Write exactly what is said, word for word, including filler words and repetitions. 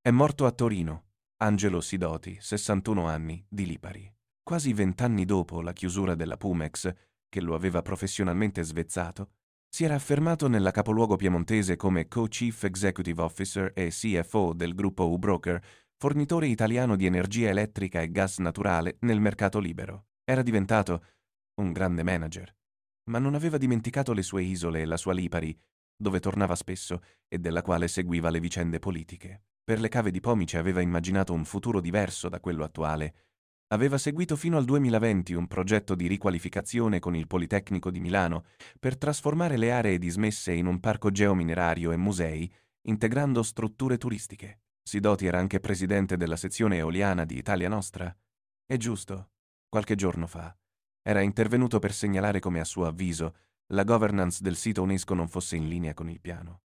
È morto a Torino, Angelo Sidoti, sessantuno anni, di Lipari. Quasi vent'anni dopo la chiusura della Pumex, che lo aveva professionalmente svezzato, si era affermato nella capoluogo piemontese come Co-Chief Executive Officer e C F O del gruppo U-Broker, fornitore italiano di energia elettrica e gas naturale nel mercato libero. Era diventato un grande manager, ma non aveva dimenticato le sue isole e la sua Lipari, dove tornava spesso e della quale seguiva le vicende politiche. Per le cave di Pomice aveva immaginato un futuro diverso da quello attuale. Aveva seguito fino al duemilaventi un progetto di riqualificazione con il Politecnico di Milano per trasformare le aree dismesse in un parco geominerario e musei, integrando strutture turistiche. Sidoti era anche presidente della sezione eoliana di Italia Nostra. È giusto, qualche giorno fa, era intervenuto per segnalare come, a suo avviso, la governance del sito UNESCO non fosse in linea con il piano.